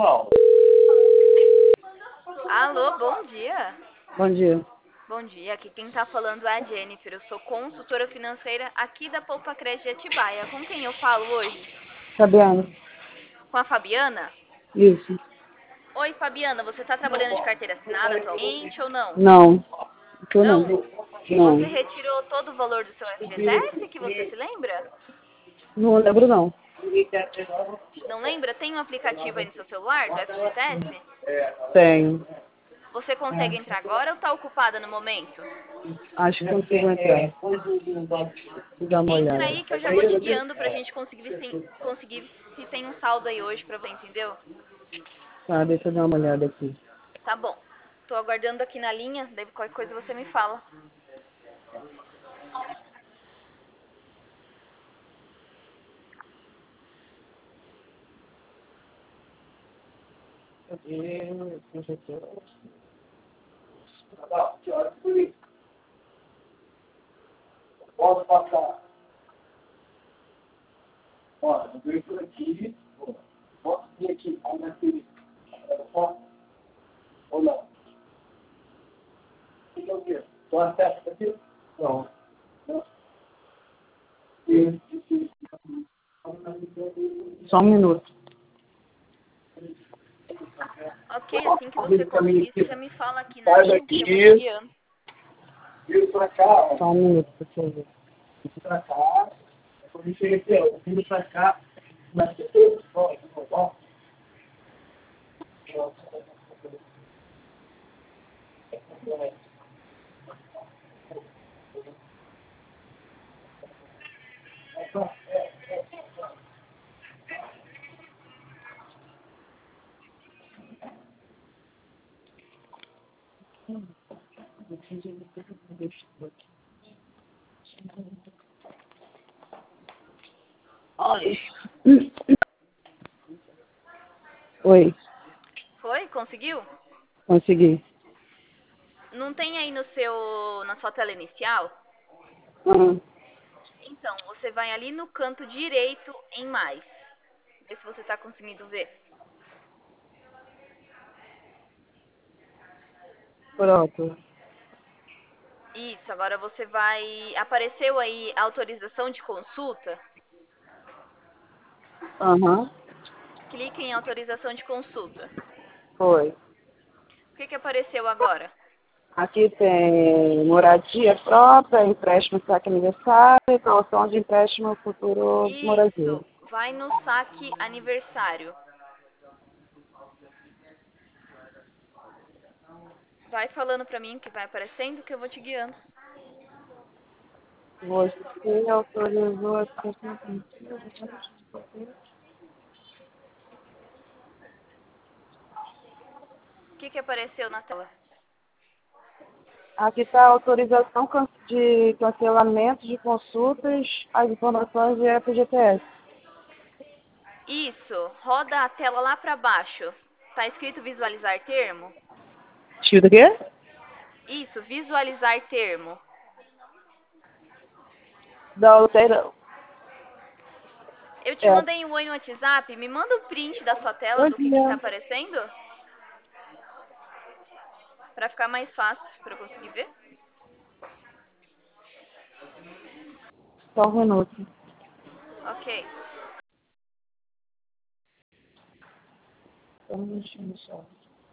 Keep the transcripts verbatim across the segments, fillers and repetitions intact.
Alô, bom dia. Bom dia. Bom dia, aqui quem tá falando é a Jennifer. Eu sou consultora financeira aqui da Poupa Crédito de Atibaia. Com quem eu falo hoje? Fabiana. Com a Fabiana? Isso. Oi, Fabiana, você tá trabalhando de carteira assinada atualmente ou não? Não. Tô não. Não? Você Não. retirou todo o valor do seu F G T S, que você se lembra? Não lembro não. Não lembra? Tem um aplicativo aí no seu celular do F G T S? Tenho. Você consegue entrar agora ou tá ocupada no momento? Acho que consigo entrar. Vou dar uma Entra olhada. aí que eu já vou te guiando pra gente conseguir, ver se- conseguir se tem um saldo aí hoje pra você, entendeu? Tá, deixa eu dar uma olhada aqui. Tá bom. Tô aguardando aqui na linha, daí qualquer coisa você me fala. Posso passar? Olha, eu venho por aqui. Posso vir aqui? Como é que ou não? O que é o quê? Tô acesso aqui? Não. Não. Só um minuto. Ok, assim que você conseguir, você já me fala aqui na Sai linha que eu vou te daqui. guiando. Vira pra cá, ó. Só um minuto, por favor. Vira pra cá. Eu me ofereceu. Vira pra cá. Mas você tem ó, ó. Ai. Oi, Foi? Conseguiu? consegui. Não tem aí no seu, na sua tela inicial? Uhum. Então, você vai ali no canto direito em mais. Vê se você tá conseguindo ver. Pronto. Isso, agora você vai... Apareceu aí autorização de consulta? Aham. Clique em autorização de consulta. Foi. O que que apareceu agora? Aqui tem moradia própria, empréstimo saque aniversário e calção de empréstimo futuro moradia. Isso, vai no saque aniversário. Vai falando pra mim o que vai aparecendo que eu vou te guiando. Você autorizou a... O que que apareceu na tela? Aqui está a autorização can- de cancelamento de consultas, as informações de F G T S. Isso, roda a tela lá pra baixo. Tá escrito visualizar termo? Escrito o quê? Isso, visualizar termo. Da altera... Eu te É, mandei um oi no WhatsApp, me manda o print da sua tela bom do que que tá dia. aparecendo? Pra ficar mais fácil pra eu conseguir ver. Só um minuto. Ok. Só um minutinho só.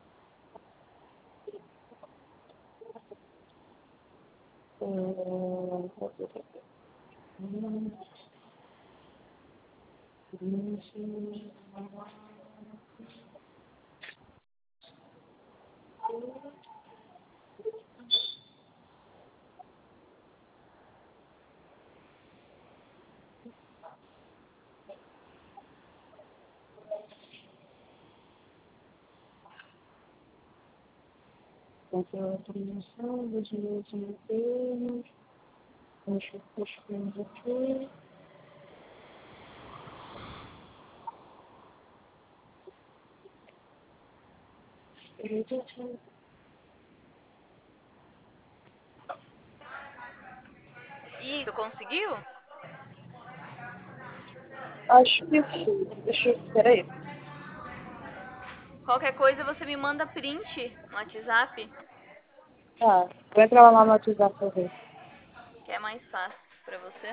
Cancela a autorização, dois minutos no termo. Deixa eu puxar aqui. Isso, conseguiu? Acho que sim. Deixa eu... Peraí. Qualquer coisa você me manda print no WhatsApp, Tá, vou entrar lá no WhatsApp pra ver. que é mais fácil pra você.